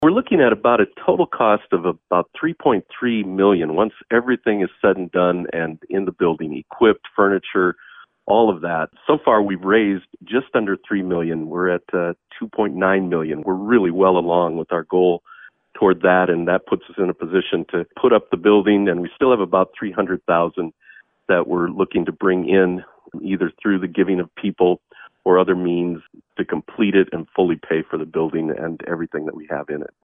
We're looking at about a total cost of about 3.3 million once everything is said and done and in the building, equipped, furniture, all of that. So far, we've raised just under 3 million. We're at 2.9 million. We're really well along with our goal toward that, and that puts us in a position to put up the building, and we still have about 300,000 that we're looking to bring in either through the giving of people or other means to complete it and fully pay for the building and everything that we have in it.